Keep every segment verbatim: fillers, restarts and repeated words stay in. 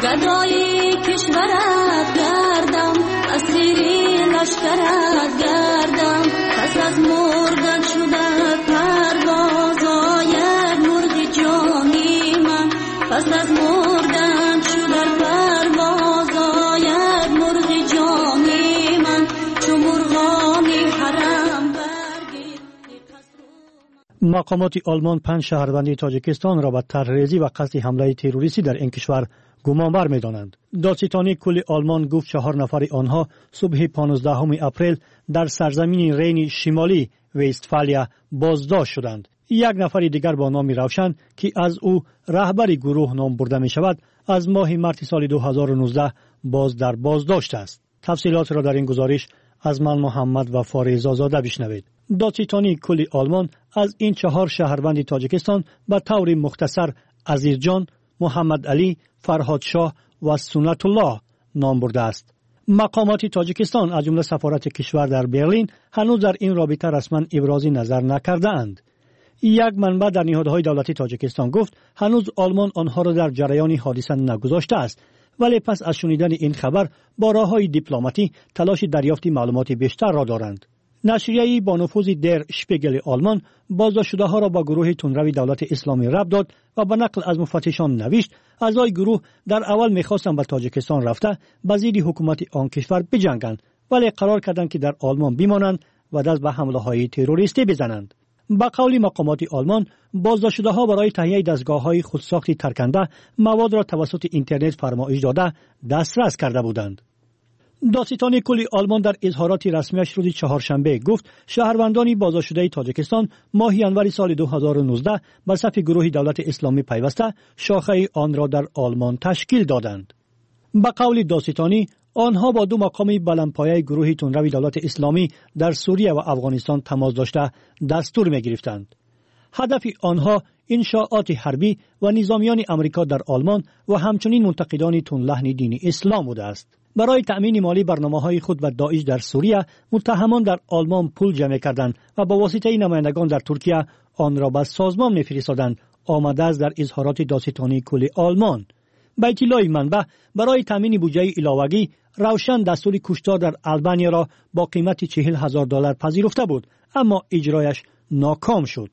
گدای کشورت گردم، اسیری لشکرت گردم. پس از مردن شده پروازای مرغ جانی من، پس از مردن شده پروازای مرغ جانی من. چو مرغان حرم برگیر مقامات آلمان پنج شهروند تاجیکستان را به طرحریزی و قصد حمله تروریستی در این کشور گمانبر می‌دانند. دادستانی کل آلمان گفت چهار نفر آنها صبح پانزدهم اپریل در سرزمین رین شمالی وستفالیا بازداشت شدند. یک نفر دیگر با نام روشن که از او رهبر گروه نام برده می شود از ماه مارس سال دو هزار و نوزده باز در بازداشت است. تفصیلات را در این گزارش از من محمد و فارزا زاده بشنوید. دادستانی کل آلمان از این چهار شهروند تاجیکستان به طور مختصر عزیزجان، محمد علی، فرهاد شاه و سنت الله نام برده است. مقامات تاجیکستان از جمله سفارت کشور در برلین هنوز در این رابطه رسما ابراز نظر نکرده اند. یک منبع در نهادهای دولتی تاجیکستان گفت هنوز آلمان آنها را در جریان حادثه نگذاشته است، ولی پس از شنیدن این خبر با راه‌های دیپلماتی تلاش دریافت معلومات بیشتر را دارند. نشریه با نفوذ در شپیگل آلمان بازداشت شده ها را با گروه تندروی دولت اسلامی ربط داد و به نقل از مفتشان نوشت اعضای گروه در اول می‌خواستند به تاجیکستان رفته به ضد حکومت آن کشور بجنگند، ولی قرار کردند که در آلمان بمانند و دست به حمله‌های تروریستی بزنند. با قول مقامات آلمان بازداشت شده ها برای تهیه دستگاه‌های خودساختی ترکنده مواد را توسط اینترنت فرمایش داده دسترس کرده بودند. دادستانی کل آلمان در اظهارات رسمیش روز چهارشنبه گفت شهروندان بازداشت شده تاجیکستان ماه ژانویه سال دو هزار و نوزده به صف گروه دولت اسلامی پیوسته شاخه آن را در آلمان تشکیل دادند. به قول دادستانی آنها با دو مقام بلندپایه گروه تندروی دولت اسلامی در سوریه و افغانستان تماس داشته دستور می گرفتند. هدف آنها انشاءات حربی و نظامیان امریکا در آلمان و همچنین منتقدان تندلحن دین اسلام بوده است. برای تأمین مالی برنامه‌های خود و داعش در سوریه متهمان در آلمان پول جمع کردند و با واسطه نمایندگان در ترکیه آن را به سازمان می‌فرستادند. آمده است در اظهارات دادستانی کل آلمان. به اطلاع منبع برای تأمین بودجه علاوه‌ای روشن دستور کشتار در آلبانیا را با قیمت چهل هزار دلار پذیرفته بود، اما اجرایش ناکام شد.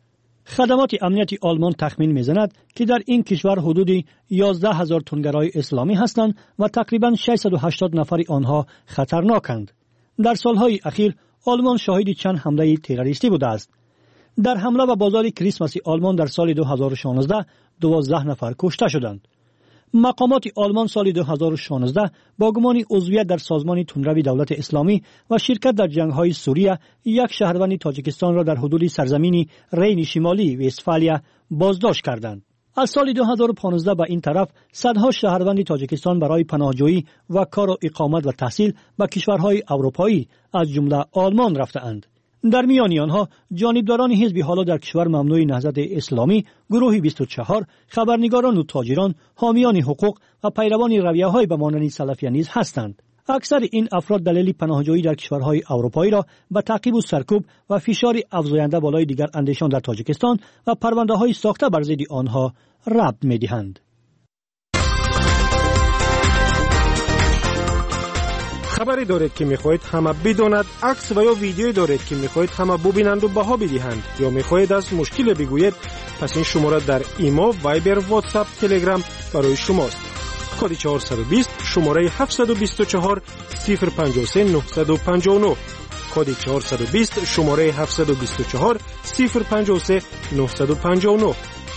خدمات امنیت آلمان تخمین می‌زند که در این کشور حدود یازده هزار تندگرای اسلامی هستند و تقریباً ششصد و هشتاد نفر آنها خطرناکند. در سالهای اخیر آلمان شاهد چند حمله تروریستی بوده است. در حمله به بازار کریسمس آلمان در سال دو هزار و شانزده دوازده نفر کشته شدند. مقامات آلمان سال دو هزار و شانزده با گمان عضویت در سازمان تندروی دولت اسلامی و شرکت در جنگ‌های سوریه یک شهروند تاجیکستان را در حدود سرزمین رین شمالی وستفالیا بازداشت کردند. از سال دو هزار و پانزده به این طرف صدها شهروند تاجیکستان برای پناهجویی و کار و اقامت و تحصیل به کشورهای اروپایی از جمله آلمان رفته‌اند. در میان آنها جانبداران حزب حالا در کشور ممنوع نهضت اسلامی، گروه بیست و چهار، خبرنگاران و تاجران، حامیان حقوق و پیروان رویه‌های به مانند سلفیه نیز هستند. اکثر این افراد دلیل پناهجویی در کشورهای اروپایی را به تعقیب و سرکوب و فشار افزاینده بالای دیگر اندیشان در تاجیکستان و پرونده‌های ساخته بر ضد آنها ربط می‌دهند. خبری دارید که میخواهید همه بداند، عکس و یا ویدیویی دارید که میخواهید همه ببینند و بها بدهند، یا میخواهید از مشکل بگویید، پس این شماره در ایمو، وایبر، واتساپ، تلگرام برای شماست. کد چهارصد و بیست شماره هفتصد و بیست و چهار صفر پنجاه و سه نهصد و پنجاه و نه. کد چهارصد و بیست شماره هفتصد و بیست و چهار صفر پنجاه و سه نهصد و پنجاه و نه.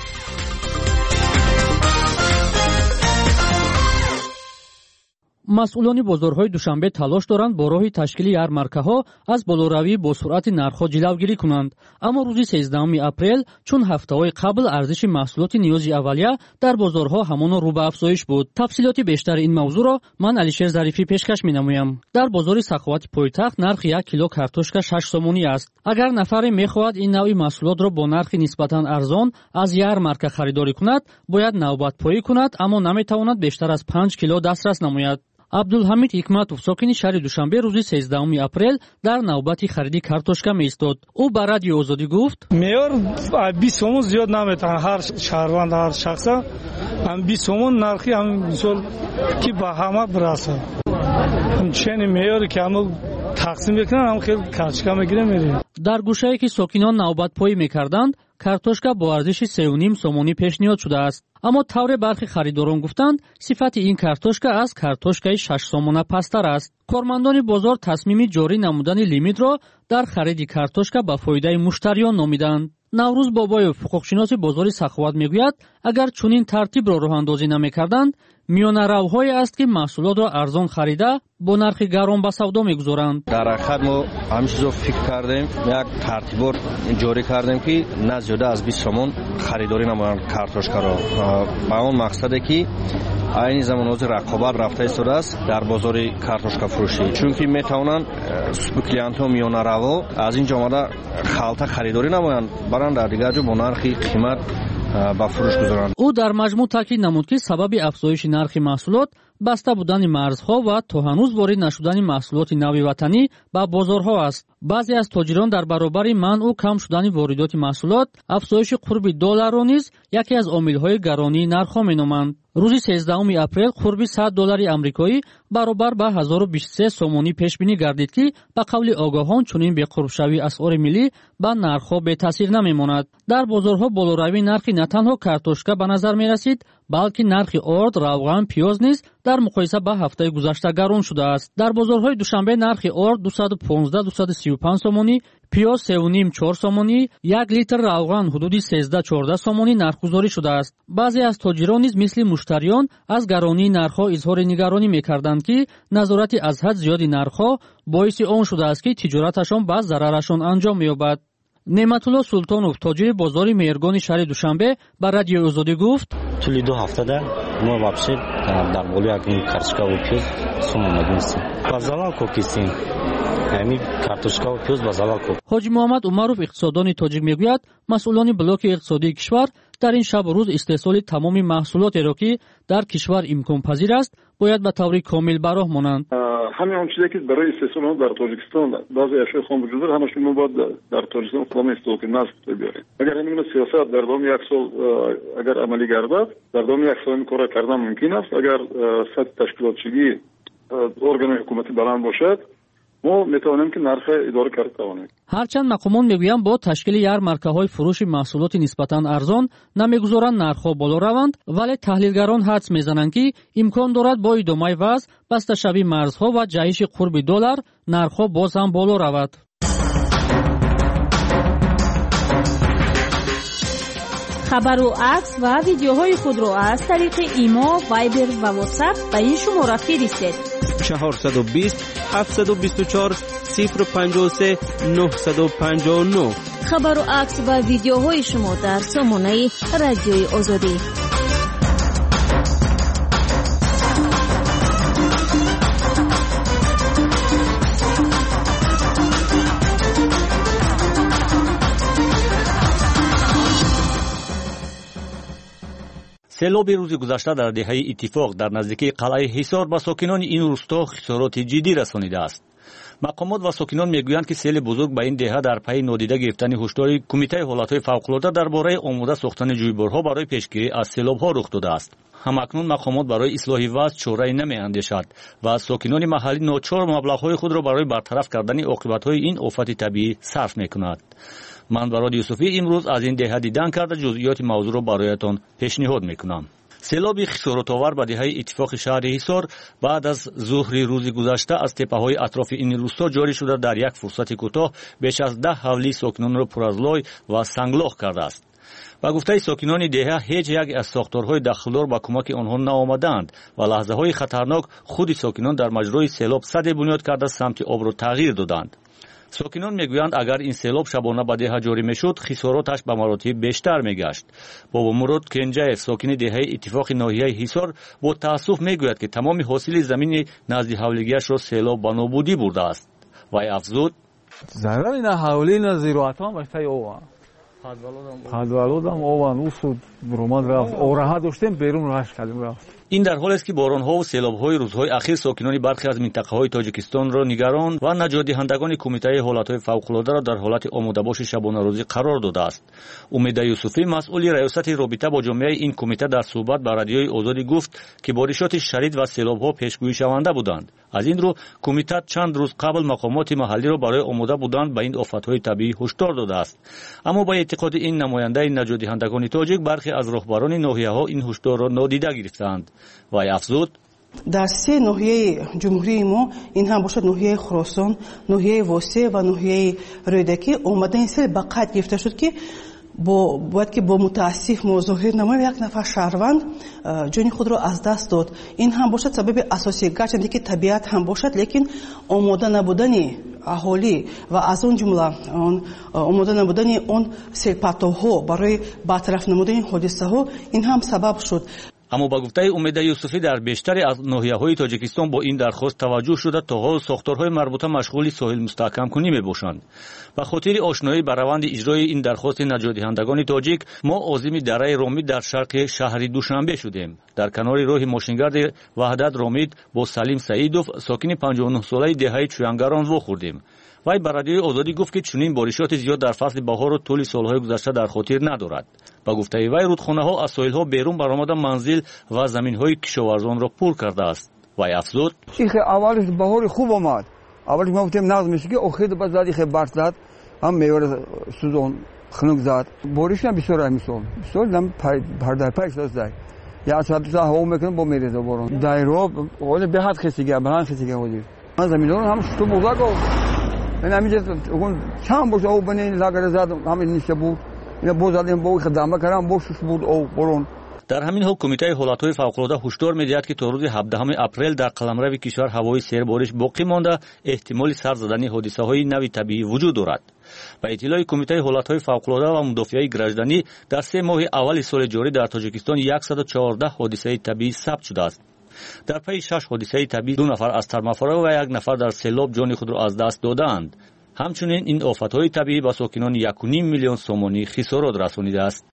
مسئولان بازارهای دوشنبه تلاش دارند با راه تشکیل یارمارکاها از بالوروی با سرعت نرخ‌ها جلوگیری کنند، اما روز سیزدهم اپریل چون هفته‌های قبل ارزش محصولات نیازی اولیه در بازارها همان رو به افزایش بود. تفصیلات بیشتر این موضوع را من علیشیر ظریفی پیشکش می‌نمایم. در بازار سخاوت پایتخت نرخ یک کیلو کارتوشکا شش سومونی است. اگر نفری می‌خواهد این نوع محصولات را با نرخ نسبتاً ارزان از یارمارکا خریداری کند، باید نوبت پایی کند، اما نمی‌تواند بیشتر از پنج کیلو دسترس نماید. абдулҳамид ҳикматов сокини шаҳри душанбе рӯзи сездахуми апрел дар навбати хариди картошка меистод. ӯ ба радиои озодӣ гуфт: меёр бист сомон зиёд наметавон ҳар шаҳрванд ҳар шахса бист сомон нархи ҳамин мисол ки ба ҳама бирасад чени меёре ки ҳама тақсим мекунанд ҳам хел картошка мегирем мерем. дар гӯшае ки сокинон навбатпоӣ мекарданд, картошка бо арзиши сею ним сомонӣ пешниҳод шудааст. аммо тавре бархи харидорон гуфтанд, сифати ин картошка аз картошкаи шаш сомона пасттар аст. кормандони бозор тасмими ҷорӣ намудани лимитро дар хариди картошка ба фоидаи муштариён номиданд. наврӯз бобоев ҳуқуқшиноси бозори саховат мегӯяд, агар чунин тартибро роҳандозӣ намекарданд, миёнаравҳое аст ки маҳсулотро арзон харида бо нархи гарон ба савдо мегузоранд. дар ҳақиқат мо ҳамчизо фикр кардем, як тартибот ҷорӣ кардем ки на зиёда аз бист сомон харидорӣ намоянд картошкаро, ба он мақсаде ки айни замон ҳозир рақобат рафта истодааст дар бозори картошкафурӯшӣ, чунки метавонанд клиентҳо миёнараво аз ин ҷо омада халта харидорӣ намоянд, баранд дар дигар ҷо бо нархи қимат ба фурӯш гузоранд. ӯ дар маҷмӯъ таъкид намуд ки сабаби афзоиши нархи маҳсулот баста будани марзҳо ва то ҳанӯз ворид нашудани маҳсулоти нави ватанӣ ба бозорҳо аст. баъзе аз тоҷирон дар баробари манъу кам шудани воридоти маҳсулот афзоиши қурби долларро низ яке аз омилҳои гаронии нархҳо меноманд. рӯзи сездахуми апрел қурби сад доллари амрикоӣ баробар ба ҳазору бисту се сомонӣ пешбинӣ гардид ки ба қавли огоҳон чунин беқурбшавии асъори миллӣ ба нархҳо бетаъсир намемонад. дар бозорҳо болоравии нархи на танҳо картошка ба назар мерасид, балки нархи орд, равған, пиёз низ дар муқоиса ба ҳафтаи гузашта гарон шудааст. дар бозорҳои душанбе нархи орд дусаду понздаҳ - дусаду сию панҷ сомонӣ, пиёз сею ним - чор сомонӣ, як литр равған ҳудуди сездаҳ - чордаҳ сомонӣ нархгузорӣ шудааст. баъзе аз тоҷирон низ мисли муштариён аз гаронии нархҳо изҳори нигаронӣ мекарданд ки назорати аз ҳад зиёди нархҳо боиси он шудааст ки тиҷораташон ба зарарашон анҷом меёбад. неъматулло султонов тоҷири бозори меҳргони шаҳри душанбе ба радиои озодӣ гуфт: тӯли ду ҳафтада мо вообще дар болои агни картошкаву пиёз сум омадинистим ба залал кокистим, ҳамин картошкаву пиёз ба залал кок. ҳоҷи муҳаммад умаров иқтисоддони тоҷик мегӯяд, масъулони блоки иқтисодии кишвар дар ин шабу рӯз истеҳсоли тамоми маҳсулотеро ки дар кишвар имконпазир аст бояд ба таври комил ба роҳ монанд. ҳамин он чизе ки барои истеҳсол дар тоҷикистон баъзе ашёи хом вуҷуд дорад, ҳамашон мо бояд дар тоҷикистон худом истеҳсол ки насб биёрем. агар ҳамин сиёсат дар давоми як сол агар амалӣ гардад, дар давоми як сол корро кардан мумкин аст. агар сатҳи ташкилотчигии органи ҳукуматӣ баланд бошад, мо метавонем ки нарха идора карда тавонем. ҳарчанд мақомон мегӯянд бо ташкили ярмаркаҳои фурӯши маҳсулоти нисбатан арзон намегузоранд нархҳо боло раванд, вале таҳлилгарон ҳадс мезананд ки имкон дорад бо идомаи вазъ, басташавӣ марзҳо ва ҷаҳиши қурби доллар нархҳо боз ҳам боло равад. хабару акс ва видеоҳои худро аз тариқи имо, вайбер ва ватсап ба ин шумора фиристед: чаҳорсаду бист ҳафтсаду бисту чор сифр панҷоҳу се нӯҳсаду панҷоҳу нӯҳ. хабару акс ва видеоҳои шумо дар сомонаи радиои озодӣ. селоби рӯзи гузашта дар деҳаи иттифоқ дар наздикии қалъаи ҳисор ба сокинони ин рӯсто хисороти ҷиддӣ расонидааст. мақомот ва сокинон мегӯянд ки сели бузург ба ин деҳа дар пайи нодида гирифтани ҳушдори кумитаи ҳолатҳои фавқулодда дар бораи омода сохтани ҷӯйборҳо барои пешгирӣ аз селобҳо рух додааст. ҳамакнун мақомот барои ислоҳи вазъ чораи намеандешад ва сокинони маҳаллӣ ночор маблағҳои худро барои бартараф кардани оқибатҳои ин офати табиӣ сарф мекунад. ман бароди юсуфӣ имрӯз аз ин деҳа дидан карда ҷузъиёти мавзӯъро бароятон пешниҳод мекунам. селоби хисоротовар ба деҳаи иттифоқи шаҳри ҳисор баъд аз зуҳри рӯзи гузашта аз теппаҳои атрофи ин рӯсто ҷорӣ шуда дар як фурсати кӯтоҳ беш аз даҳ ҳавлӣ сокинонро пур аз лой ва санглох кардааст. ба гуфтаи сокинони деҳа ҳеҷ яке аз сохторҳои дахлдор ба кӯмаки онҳо наомаданд ва лаҳзаҳои хатарнок худи сокинон дар маҷрои селоб саде бунёд карда самти обро тағйир доданд. сокинон мегӯянд, агар ин селоб шабона ба деҳа ҷорӣ мешуд, хисороташ ба маротиб бештар мегашт. бобомурод кенҷаев, сокини деҳаи иттифоқи ноҳияи ҳисор, бо таассуф мегӯяд, ки тамоми ҳосили замини назди ҳавлигиашро селоб ба нобудӣ бурдааст. вай афзуд: зарари на ҳавлӣ на зироатам баштаи ова ҳадвалодам ован усуд ромад рафт, ораҳа доштем берун рашт кардем рафт. این در حالی است که باران‌ها و سیلاب‌های روزهای اخیر ساکنان برخی از منطقه‌های تاجیکستان را نگران و نجات دهندگان کمیته حالت‌های فوق‌العاده را در حالت آماده‌باش شبانه روزی قرار داده است. امید یوسفی مسئول ریاست رابطه با جامعه این کمیته در صحبت با رادیوی آزادی گفت که بارشات شدید و سیلاب‌ها پیشگویی شونده بودند. از این رو کمیته چند روز قبل مقامات محلی را برای آماده بودن به این آفت‌های طبیعی هشدار داده است. اما با اعتقاد این نماینده نجات دهندگان تاجیک برخی از راهبران ناحیه‌ها این هشدار را نادیده گرفتند. و افزود در سه ناحیه جمهوری ما این هم باشد ناحیه خراسان، ناحیه واسه و ناحیه رودکی اومدن این سری به قید گرفته شد که با باید که با متاسف مظاهر نمایم یک نفر شهروند جان خود را از دست داد. این هم باشد سبب اساسی، گرچه که طبیعت هم باشد لیکن آماده نبودن اهالی و از اون جمله آماده نبودن اون سرپرستوها برای برطرف نمودن این حادثه ها این هم سبب شد. اما با گفته امید یوسفی در بیشتر از ناحیه‌های تاجیکستان با این درخواست توجه شده تا حال ساختارهای مربوطه مشغول ساحل مستحکم کنی میباشند. به خاطر آشنایی با روند اجرای این درخواست نجات دهندگان تاجیک ما عازم دره رامید در شرق شهر دوشنبه شدیم. در کنار راه ماشینگرد وحدت رامید با سلیم سعیدوف ساکن پنجاه و نه ساله دهه چویانگران واخوردیم. وی به رادیوی آزادی گفت که چنین بارشات زیاد در فصل بهار و طول سالهای گذشته در خاطر ندارد. با گفته وی رودخانه‌ها از ساحل‌ها بیرون برآمده منزل و زمین‌های کشاورزان را پر کرده است. وی افزود این اولش بهار خوب آمد. اولش ما گفتیم نقض میشه که آخر بعد زدی خیلی برف زد. هم میوه سوزون خنک زد. بارش هم بسیار میسون. بسیار نم پر در پایش داشت. یا ساعت تا هوا میکنه با میره بارون. دایرو اول به حد خسیگه بران خسیگه بودی. من زمین‌ها هم تو بودا من همینجا اون چند باشه او بنی لاگر زد همین نیست بود. اینا بوزادیم با خدمت کردم بوشش بود او برون. در همین حال کمیته حالت‌های فوق‌العاده هشدار می‌دهد که تا روز هفدهم اپریل در قلمرو کشور هوای سیر بارش باقی مانده، احتمال سر زدن حادثه‌های نوی طبیعی وجود دارد. با اطلاع کمیته حالت‌های فوق‌العاده و مدافعه گراجدانی در سه ماه اول سال جاری در تاجیکستان صد و چهارده حادثه طبیعی ثبت شده است. در پی شش حادثه طبیعی دو نفر از ترمفاره و یک نفر در سیلاب جان خود را از دست دادند. همچنین این آفت‌های طبیعی به ساکنان یک و نیم میلیون سومانی خسارات رسانیده است.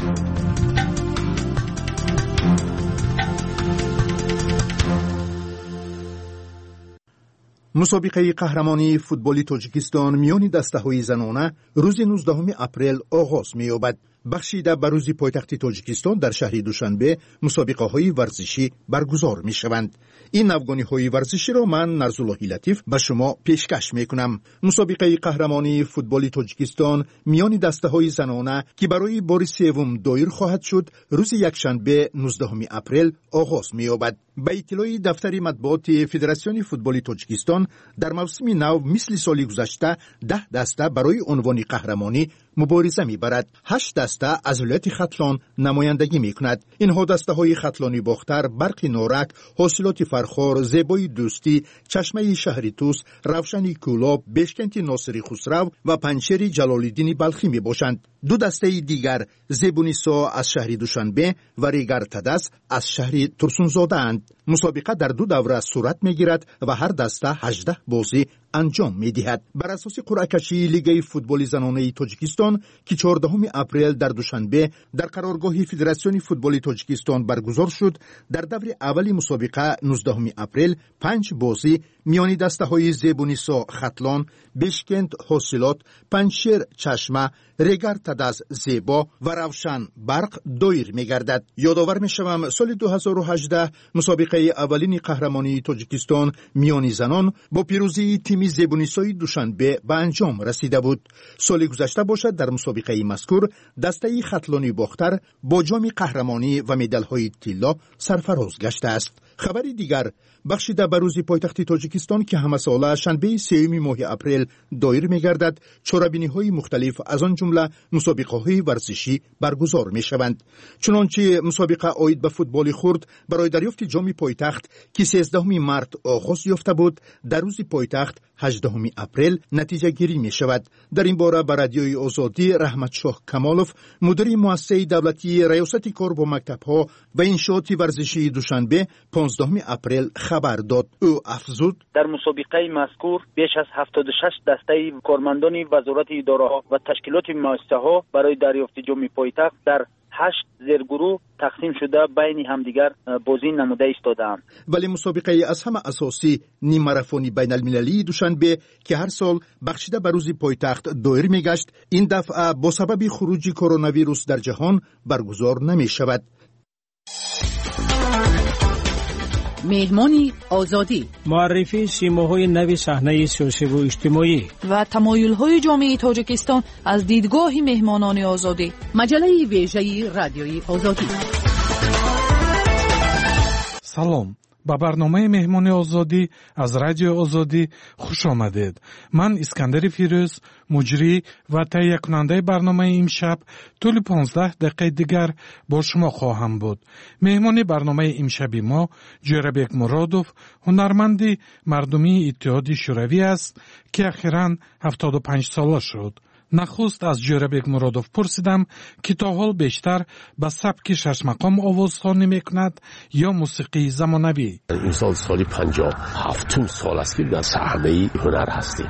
مسابقه قهرمانی فوتبالی تاجیکستان میان دسته‌های زنانه روز نوزدهم اپریل آغاز می‌یابد. بخشیده به روز پایتخت تاجیکستان در شهر دوشنبه مسابقه‌های ورزشی برگزار می‌شوند. این افغانی‌های ورزشی را من نرزالله لطیف به شما پیشکش می‌کنم. مسابقه قهرمانی فوتبالی تاجیکستان میان دسته‌های زنانه که برای بار سوم دایر خواهد شد روز یکشنبه نوزدهم اپریل آغاز می‌یابد. به اطلاع دفتر مطبوعات فدراسیون فوتبالی تاجیکستان در موسم نو مثل سال گذشته ده دسته برای عنوان قهرمانی مبارزه می‌برد. هشت دسته از ولایت ختلان نمایندگی می‌کند. اینها دسته‌های ختلانی باختر، برق نورک، حاصلات فرخار، زیبای دوستی، چشمه شهری توس، روشنی کولاب، بشکنت ناصری خسرو و پنچر جلال‌الدین بلخی میباشند. دو دسته دیگر زیبونیسا از شهر دوشنبه و ریگر تدس از شهر ترسونزاده اند. مسابقه در دو دوره صورت میگیرد و هر دسته هجده بازی انجام میدهد. بر اساس قرعه کشی لیگ فوتبال زنانه تاجیکستان که چهاردهم اپریل در دوشنبه در قرارگاه فدراسیون فوتبال تاجیکستان برگزار شد، در دور اول مسابقه نوزدهم اپریل پنج بازی میان دسته‌های زیبونیسا ختلان، بشکند حاصلات، پنچر چشمه، ریگر تدس زیبا و روشن برق دایر میگردد. یادآور میشوم سال دو هزار و هجده مسابقه اولین قهرمانی تاجیکستان میان زنان با پیروزی تیم زیبونیسای دوشنبه به انجام رسیده بود. سال گذشته باشد در مسابقه مذکور دسته ختلانی باختر با جام قهرمانی و مدال‌های طلا سرفراز گشته است. خبری دیگر بخشیده به روز پایتخت تاجیکستان که همه ساله شنبه سوم ماه اپریل دایر می‌گردد، چاره‌بینی‌های مختلف از آن جمله مسابقه‌های ورزشی برگزار می‌شوند. چنانچه مسابقه عاید به فوتبال خرد برای دریافت جام پایتخت که سیزدهم مارس آغاز یافته بود، در روز پایتخت هجدهم اپریل نتیجه گیری می‌شود. در این باره به رادیوی آزادی رحمت شاه کمالوف مدیر مؤسسه دولتی ریاست کار با مکتب‌ها و انشاءات ورزشی دوشنبه پانزدهم اپریل خبر داد. او افزود در مسابقه مذکور بیش از هفتاد و شش دسته کارمندان وزارت اداره‌ها و تشکیلات مؤسسه‌ها برای دریافت جام پایتخت در هشت زیرگروه تقسیم شده بین همدیگر بازی نموده ایستاده‌اند. ولی مسابقه از همه اساسی نیم ماراتونی بین المللی دوشنبه که هر سال بخشیده به روز پایتخت دایر میگشت، این دفعه با سبب خروج کرونا ویروس در جهان برگزار نمی شود. مهمانی آزادی، معرفی سیماهای نو صحنه سیاسی و اجتماعی و تمایل‌های جامعه تاجیکستان از دیدگاه مهمانان آزادی. مجله ویژه رادیوی آزادی. سلام، با برنامه مهمان آزادی از رادیو آزادی خوش آمدید. من اسکندر فیروز، مجری و تهیه کننده برنامه امشب، طول پانزده دقیقه دیگر با شما خواهم بود. مهمان برنامه امشبی ما جورابک مرادوف، هنرمندی مردمی اتحاد شوروی است که اخیراً هفتاد و پنج ساله شد. نخست از جورابک مرادوف پرسیدم که تا حال بیشتر به سبک شش مقام آوازخوانی میکند یا موسیقی زمانوی. این سال سالی پنجاه هفتم سال است که در صحنه هنر هستیم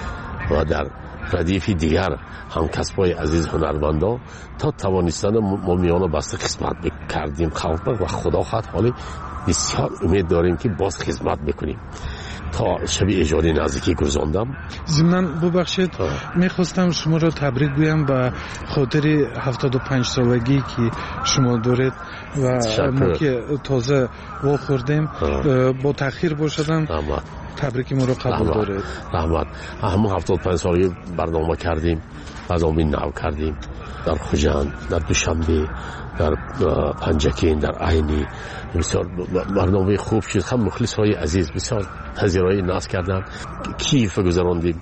و در ردیف دیگر هم کسبای عزیز هنرمندان تا توانستن ما میان بسته خدمت کردیم خلق و خدا خواهد حالی بسیار امید داریم که باز خدمت بکنیم. تا شب ایجادی نزدیکی گذراندم. ضمناً ببخشید میخواستم شما را تبریک گویم به خاطر هفتاد و پنج سالگی که شما دارید و ما که تازه وا خوردیم با تأخیر باشدم. تبریک ما رو قبول دارید. رحمت. همون هفتاد و پنج سالگی برنامه کردیم، برنامه نو کردیم در خوجند، در دوشنبه، در پنجکین، در عینی. بسیار برنامه خوب شد. هم مخلص های عزیز بسیار پذیرایی ناز کردن. کیف گذراندیم،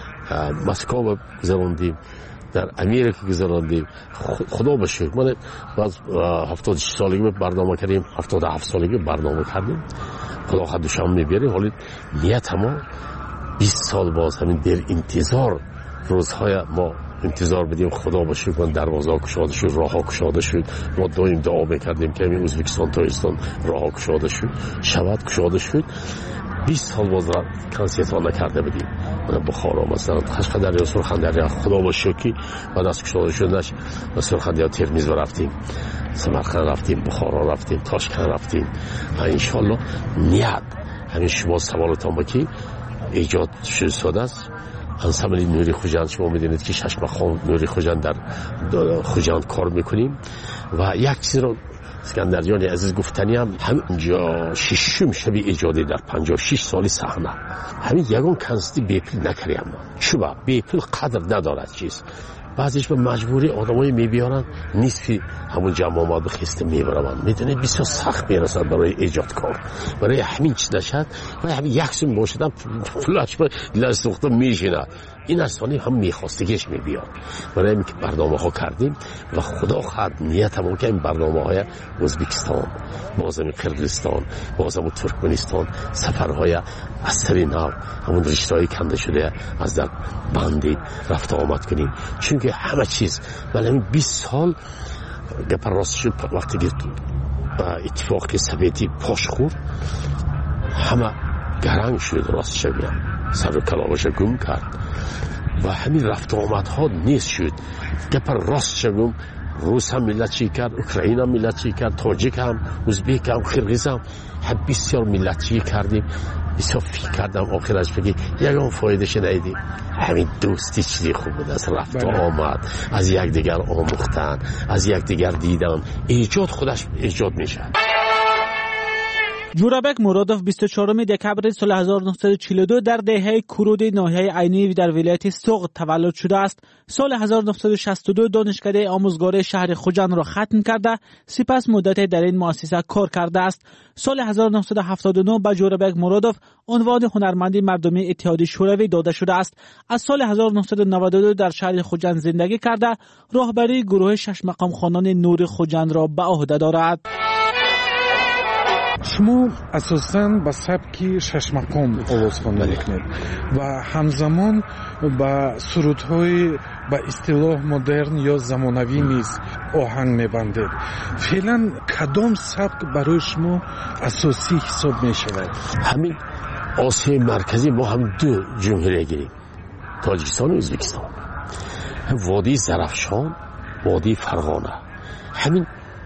مسکو گذراندیم، در امریکا گذراندیم. خدا بشکر ما باز هفتاد و شش سالگی برنامه کردیم، هفتاد و هفت سالگی برنامه کردیم. خدا خواهد دوشنبه بیاریم. حالی نیت ما بیست سال باز همین در انتظار روزهای ما انتظار بدیم. خدا باشید من دروازه گشاده شد، راه ها گشاده شد. ما دائم دعا میکردیم که همین ازبکستان تاجیکستان راه ها گشاده شد، شود گشاده شد. بیست سال باز را کنسیت ها نکرده بدیم. من بخارا مثلا خشخدریا، سرخندریا، خدا باشید که بعد از گشاده شدنش سرخندریا ترمیز رفتیم، سمرقند رفتیم، بخارا رفتیم، تاشکند رفتیم و انشالله نیت همین شما سوالتان با که ایجاد شد است. انسمبل نوری خوجند شما میدونید که شش مقام نوری خوجند در خوجند کار میکنیم و یک چیز رو اسکندریان عزیز گفتنی هم همینجا ششم شبی ایجادی در پنجاه و شش سالی صحنه همین یگان کنستی بیپل نکریم. چوبا بیپل قدر ندارد چیز بعضیش به مجبوری آدمایی میبیارن نصفی همون جمع آمد خسته میبرن. میدونید بسیار سخت میرسد برای ایجاد کار. برای همین چیز نشد و همین یک سون باشدن فلاش با لستوخته میشینه. این اصلا هم میخواستگیش میبیاد. برای همین که برنامه ها کردیم و خدا خواهد نیتمون که این برنامه های ازبکستان، بازم قرقیزستان، بازم ترکمنستان سفرهای از سری نو همون رشته های کنده شده از در بندی رفت آمد کنیم. چون که همه چیز ولی بیست سال گپر راست شد وقتی که اتفاقی سویتی پاش خورد همه گرنگ شد. راست شدیم سر و کلاوش گم کرد و همین رفت آمد ها نیست شد. گپر راست شدیم روس هم ملت چی کرد، اوکراین هم ملت چی کرد، تاجیک هم، ازبک هم، قرقیز هم هم بسیار ملت چی کردیم. بسیار فکر کردم آخرش بگی یکم فایدهش نیدیم. همین دوستی چیزی خوب بود از رفت آمد، از یک دیگر آموختن، از یک دیگر دیدن. ایجاد خودش ایجاد میشه. جورابک مرادوف بیست و چهارم دکبر سال هزار و نهصد و چهل و دو در دهه کرود ناحیه عینی در ولایت سوغد تولد شده است. سال هزار و نهصد و شصت و دو دانشکده آموزگار شهر خوجند را ختم کرده، سپس مدت در این مؤسسه کار کرده است. سال هزار و نهصد و هفتاد و نه به جورابک مرادوف عنوان هنرمندی مردمی اتحاد شوروی داده شده است. از سال هزار و نهصد و نود و دو در شهر خوجند زندگی کرده، راهبری گروه شش مقام خوانان نور خوجند را به عهده دارد. شما اساساً با سبکی شش مقام آوازخوانی میکنید و همزمان با سرودهای با اصطلاح مدرن یا زمانوی نیز آهنگ میبندید. فعلا کدام سبک برای شما اساسی حساب میشود؟ همین آسیای مرکزی ما هم دو جمهوری گیریم، تاجیکستان و ازبکستان. وادی زرافشان، وادی فرغانه. همین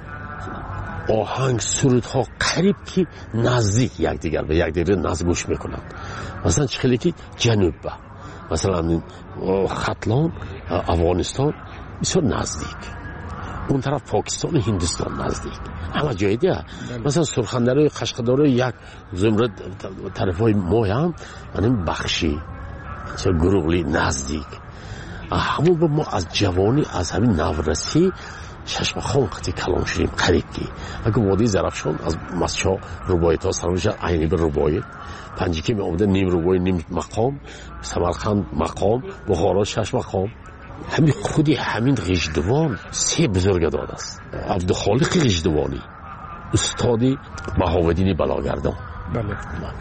آهنگ سرودها قریب که نزدیک یکدیگر به یکدیگر نزدیک گوش میکنند. مثلا چخیلی که جنوب با مثلا خطلان افغانستان بسیار نزدیک، اون طرف پاکستان و هندوستان نزدیک، همه جای دیگه. مثلا سرخندرهای قشقدار یک زمرد طرفای ما هم من بخشی چه گروهی نزدیک. همون با ما از جوانی از همین نورسی شش مخام قطعی کلام شدیم قریب کی. اگه وادی زرفشان از مسچا ربایت ها سرم شد عینی به ربایت، پنجکی می آمده نیم ربای نیم مقام، سمرقند مقام، بخارا شش مقام. همین خودی همین غیجدوان سه بزرگ داده است. عبدالخالق غیجدوانی، استادی بهاءالدین بلاگردان. بله.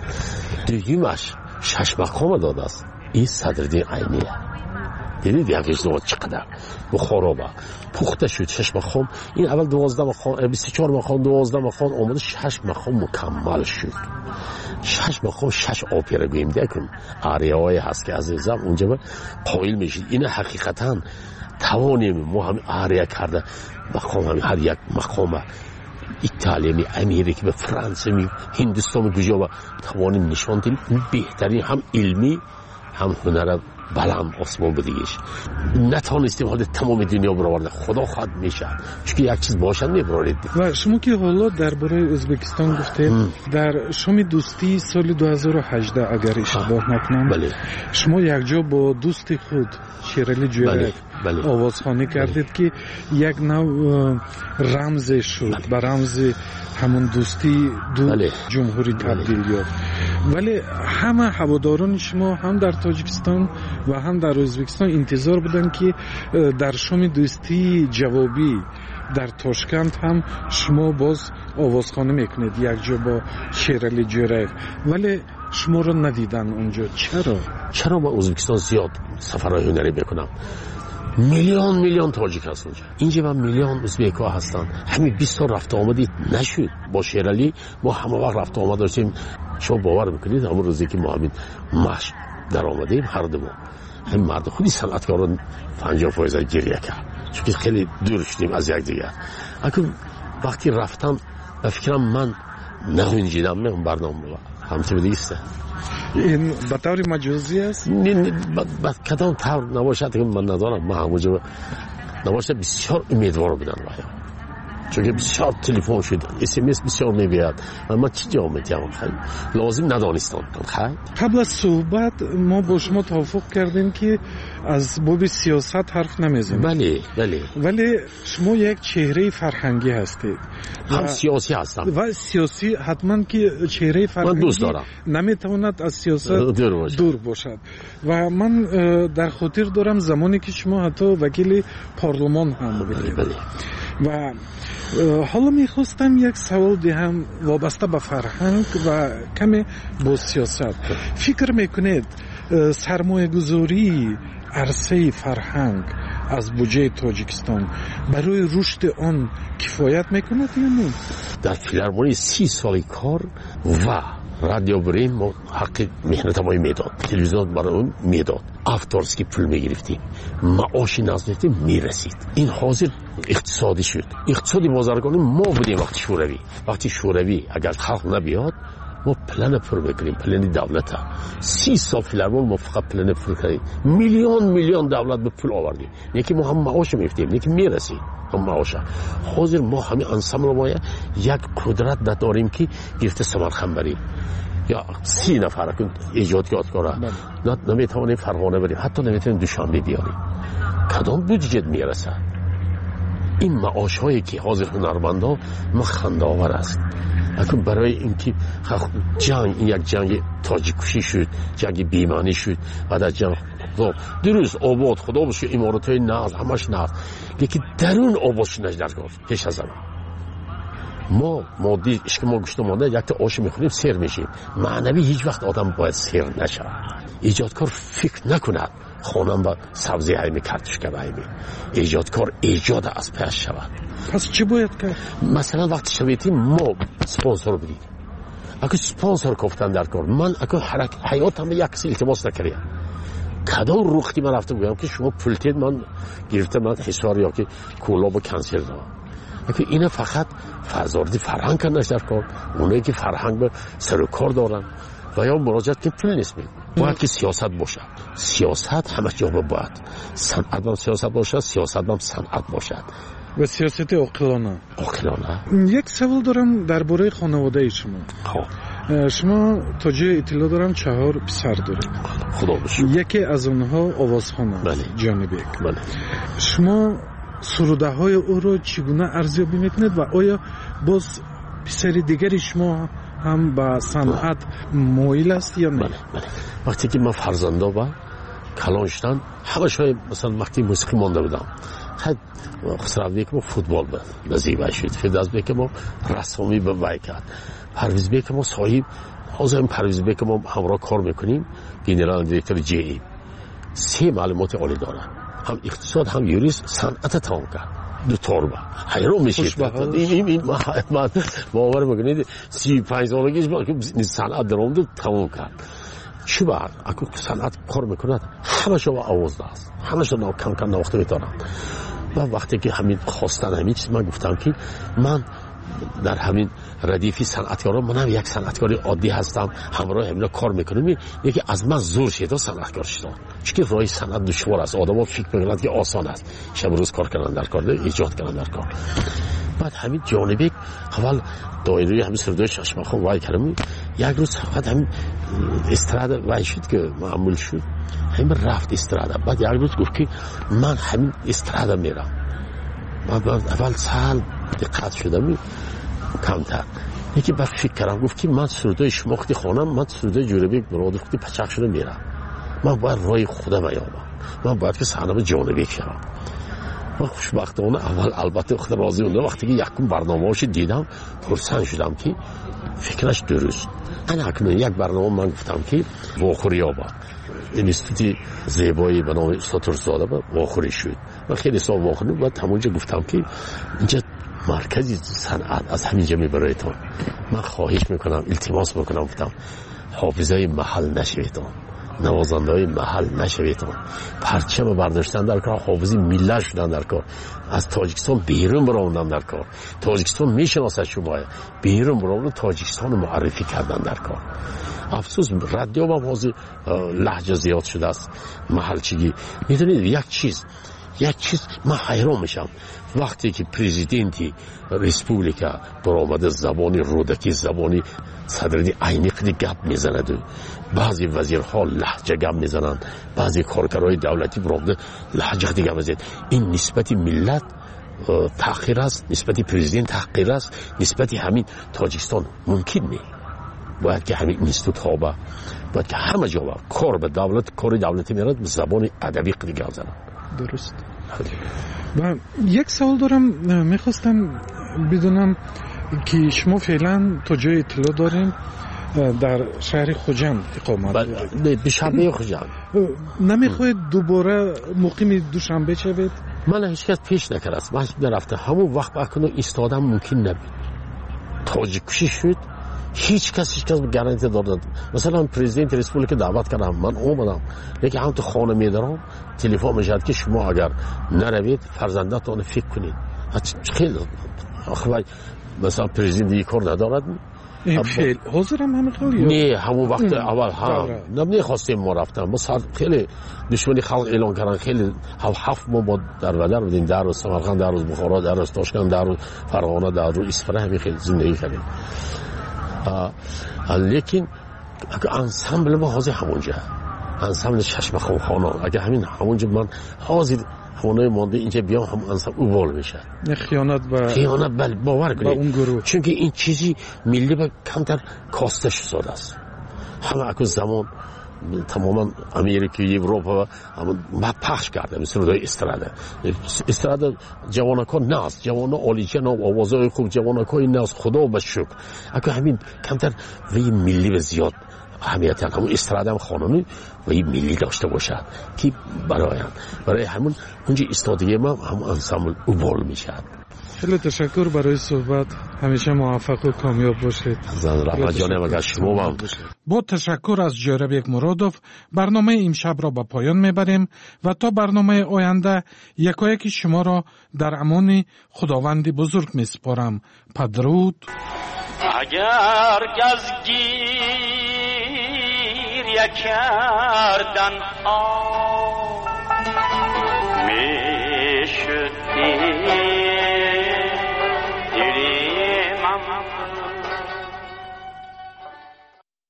دویمش شش مقام داده است. این صدرالدین عینیه. دیدید یک غیجدوان چقدر بخارا با پخته شد شش مقام. این اول دوازده مقام، بیست و چهار مقام، دوازده مقام آمده، شش مقام مکمل شد. شش مقام شش آپیره گویم دیگه کن آریای هست که عزیزم اونجا با قائل میشید. این حقیقتا توانیم ما هم آریا کرده مقام هم هر یک مقام ایتالیا می امریکا به فرانسه می هندوستان گویا با توانیم نشان دهیم بهترین هم علمی هم هنر بلند آسمان بدیش. نتانستیم حالا تمام دنیا برآورده، خدا خواهد میشه چون یک چیز باشد میبرید. و شما که حالا درباره ازبکستان گفتید در شام دوستی سال دو هزار و هجده اگر اشتباه نکنم بله. شما یک جا با دوست خود شیرالی جویرک بله. بله. آوازخوانی کردید بله. که یک نوع رمز شد به رمز همون دوستی دو بله. جمهوری تبدیل یافت. ولی همه هواداران شما هم در تاجیکستان و هم در ازبکستان انتظار بودن که در شام دوستی جوابی در تاشکند هم شما باز آوازخوانی میکنید یک جا با شیرالی جویرک، ولی شما رو ندیدن اونجا. چرا؟ چرا ما ازبکستان زیاد سفرهای هنری بکنم؟ میلیون میلیون تاجیک هست اونجا، اینجا من میلیون ازبک ها هستن. همین بیست سال رفت آمدی نشد با شیرالی. ما همه وقت رفت آمد داشتیم. شما باور میکنید همون روزی که ما همین مشت در آمدیم هر دو ما همین مرد خودی صنعتکاران پنجاه فایز گریه کرد چون که خیلی دور شدیم از یک دیگر. اگه وقتی رفتم به فکرم من نگنجیدم من برنامه همچه بدی است. این به طور مجازی است؟ نه نه به کدام طور نباشد که من ندارم. من همونجا نباشد بسیار امیدوار بودم رایم چون که بسیار تلفن شد، اس ام اس بسیار میبید و من چی جواب میدم خیلی لازم ندانستم. خیلی قبل از صحبت ما با شما توافق کردیم که از باب سیاست حرف نمیزنیم. بله بله. ولی شما یک چهره فرهنگی هستید. هم سیاسی هستم و سیاسی حتما که چهره فرهنگی من دوست دارم نمیتواند از سیاست دور باشد. دور باشد. و من در خاطر دارم زمانی که شما حتی وکیل پارلمان هم بودید. بله. و حالا میخواستم یک سوال دهم وابسته به فرهنگ و کمی با سیاست. فکر میکنید سرمایه گذاری عرصه فرهنگ از بودجه تاجیکستان برای رشد آن کفایت میکند یا نه؟ در فیلارمونی سی سالی کار و رادیو بریم ما حق مهنت ما میداد، تلویزیون برای اون میداد، افتارسکی پول میگرفتیم، معاشی نزدیکتیم میرسید. این حاضر اقتصادی شد. اقتصادی بازرگانی ما بودیم وقتی شوروی. وقتی شوروی اگر خلق نبیاد ما پلن پر میکنیم، پلن دولت ها. سی سال فیلارمون ما فقط پلن پر کردیم، میلیون میلیون دولت به پول آوردیم. یکی ما هم معاش میفتیم، یکی میرسید هم معاش. حاضر ما همین انسامبل ما یک قدرت نداریم که گرفته سمرقند بریم یا سی نفر کن ایجاد یادگاره نه نمیتوانیم فرغانه بریم، حتی نمیتونیم دوشنبه بیاریم. کدام بودجه میرسه؟ این معاش هایی که حاضر هنرمندا ما خنده آور است. اکنون برای اینکه جنگ این یک جنگ تاجیک کشی شد، جنگ بیمانی شد، بعد از جنگ درست آباد خدا بشه امارات های نقل همش نقل، لیکن درون آبادش نجدر کرد پیش از زمان. ما مادی اشک ما گوشت مانده یک تا آش میخوریم سیر میشیم. معنوی هیچ وقت آدم باید سیر نشه. ایجادکار فکر نکند خانم با سبزی هایمی کارتشکه هایمی. ایجادکار ایجاد از پیش شود. پس چی باید کرد؟ مثلا وقتی شویدیم ما سپانسر بدیم. اگه سپانسر گفتن در کار من اگه حرکت حیاتم یک کسی التماس نکردم. کدام روختی من رفته بودم که شما پولتید من گرفتم من حسار یا که کولاب کنسل دارم. اگه اینا فقط فضاردی فرهنگ کن نشتر کار، اونایی که فرهنگ به سر و کار دارن و یا مراجعت که پول نیست می باید که سیاست باشه. سیاست همه جا باید صنعت هم سیاست باشه، سیاست هم صنعت باشد و سیاست عاقلانه. عاقلانه. یک سوال دارم درباره خانواده شما. خب شما تا جای اطلاع دارم چهار پسر دارید. خدا بشکر. یکی از اونها آوازخوان است. بله. جانبیک. بله. شما سروده های او رو چگونه ارزیابی میکنید و آیا باز پسر دیگری شما هم به صنعت مایل است یا نه؟ بله بله. وقتی که من فرزنده با کلان شدن همه شای مثلا وقتی موسیقی مانده بودم خیلی خسرو بیکم فوتبال بود نزیبه شد، فیداز بیکم رسامی به وای کرد، پرویز بیکم صاحب حاضر پرویز بیکم همراه کار میکنیم، گنرال دیرکتور جی ای سه معلومات عالی داره، هم اقتصاد هم یوریست، صنعت تمام کرد دو توربه حیران میشید. این این ما باور میکنید سی و پنج سالگیش با صنعت درآمد تمام کرد. چی بعد اگه صنعت کار میکند همه شو آواز دست همه شو نو کم کم نوخته میتونن. و وقتی که همین خواستن همین چیز من گفتم که من در همین ردیفی صنعتکاران منم یک صنعتکاری عادی هستم، همراه همین کار میکنم. یکی از من زور شده صنعتکار شدم، چون راه صنعت دشوار است. آدما فکر میکنند که آسان است، شب روز کار کردن در کار، ایجاد کردن در کار. بعد همین جانبی اول دایره همین سردای ششمخان وای کردم. یک روز فقط همین استراده وای شد که معمول شد، همین رفت استراده. بعد یک روز گفت که من همین استراده میرم. بعد اول سال دقت شدم کمتر، یکی بعد فکر کردم گفت که من سردای شماختی خانم، من سردای جوربی برادر خودی پچق شده میرم، من باید رای خودم ایامم، من باید که صحنه جانبی کنم. من خوشبختانه اول البته خود راضی موندم. وقتی که یکم برنامه‌اش دیدم پرسان شدم که فکرش درست. انا اکنون یک برنامه من گفتم که واخوری آباد انستیتوت زیبایی به نام استاد رضا با واخوری شد و خیلی سال واخوری بعد همونجا گفتم که اینجا مرکزی صنعت از همینجا میبرایتون. من خواهش میکنم، التماس میکنم، گفتم حافظای محل نشویتون، نوازنده های محل نشویتون، پرچم برداشتن در کار، حافظی ملت شدن در کار، از تاجیکستان بیرون براندن در کار، تاجیکستان میشناسد شما، بیرون براندن تاجیکستان معرفی کردن در کار. افسوس رادیو با موضوع لهجه زیاد شده است، محلچگی. میدونید یک چیز یک چیز من حیران میشم وقتی که پرزیدنتی ریسپوبلیکا برآمده زبانی رودکی، زبانی صدرنی عینی قدی گپ میزند و بعضی وزیرها لهجه گپ میزنند، بعضی کارگرای دولتی برآمده لهجه قدی گپ میزنند. این نسبت ملت تحقیر است، نسبت پرزیدنت تحقیر است، نسبت همین تاجیکستان ممکن نیست. باید که همین اینستیتوت ها با باید که همه جا با کار به دولت، کار دولتی میرد به زبان ادبی قدی گپ زنند. درست. و یک سوال دارم، میخواستم بدونم که شما فعلا تا جای اطلاع داریم در شهر خوجند اقامت دارید؟ به شهر خوجند. نمیخواید دوباره مقیم دوشنبه شوید؟ من هیچ کس پیش نکرد است، من نرفته. همون وقت بکنو ایستادم ممکن نبید، تاجیک کشی شد، هیچ کس هیچ کس گارانتی داد. مثلا پرزیدنت ریسپوبلیک دعوت کردم، من اومدم، لیکن هم تو خانه میدارم تلفن میشد که شما اگر نروید فرزندتون فکر کنید. خیلی آخر مثلا پرزیدنت یک کار ندارد. این خیلی حاضرم همه خیلی نه همون وقت اول ها نمیخواستیم ما رفتم، ما خیلی دشمنی خلق اعلان کردن، خیلی هفت ما با در ودر بودیم، در روز سمرقند، در روز بخارا، در روز تاشکند، در روز فرغانه، در روز اصفهان، همین خیلی زندگی کردیم. لیکن اگه انسامبل ما حاضر همونجا، انسامبل چشمخان خانان، اگه همین همونجا من حاضر خونه مانده اینجا بیام، هم انسان اوبال میشه. نه خیانت با خیانت بل باور کنید، چون که این چیزی ملی به کمتر کاستش شده است. همه اکو زمان تماما امریکا، اروپا ما پخش کرده مثل رودای استراده. استراده جوانکا ناز، جوانا عالیچه نام، آوازهای خوب جوانکای ناز، خدا به شکر. اگه همین کمتر وی ملی به زیاد اهمیت هم همون استراده هم خانونی وی ملی داشته باشد که برای هم برای همون اونجا استادگی ما هم انسامبل اوبال میشد. خیلی تشکر برای صحبت. همیشه موفق و کامیاب باشید. زن رحمت جانم اگر شما هم با تشکر از جوربک مرادوف برنامه امشب را به پایان میبریم و تا برنامه آینده یکایک شما را در امان خداوند بزرگ میسپارم. پدرود. اگر گزگیر یکردن ها میشدی